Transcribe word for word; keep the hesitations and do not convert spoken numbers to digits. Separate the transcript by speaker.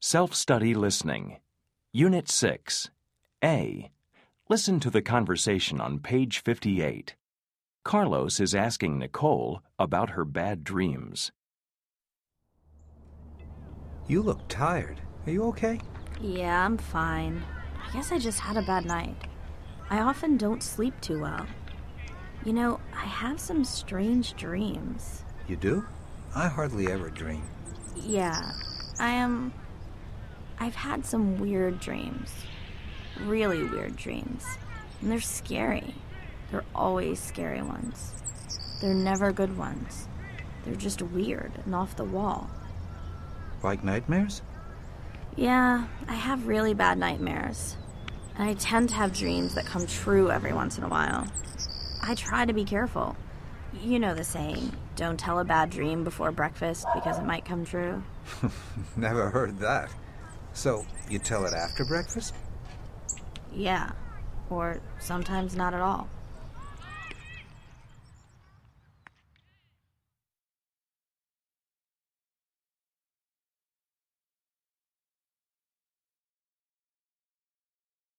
Speaker 1: Self-Study Listening. Unit six. A. Listen to the conversation on page fifty-eight. Carlos is asking Nicole about her bad dreams.
Speaker 2: You look tired. Are you okay?
Speaker 3: Yeah, I'm fine. I guess I just had a bad night. I often don't sleep too well. You know, I have some strange dreams.
Speaker 2: You do? I hardly ever dream.
Speaker 3: Yeah, I am... Um, I've had some weird dreams. Really weird dreams. And they're scary. They're always scary ones. They're never good ones. They're just weird and off the wall.
Speaker 2: Like nightmares?
Speaker 3: Yeah, I have really bad nightmares. And I tend to have dreams that come true every once in a while. I try to be careful. You know the saying, don't tell a bad dream before breakfast because it might come true.
Speaker 2: Never heard that. So, you tell it after breakfast?
Speaker 3: Yeah, or sometimes not at all.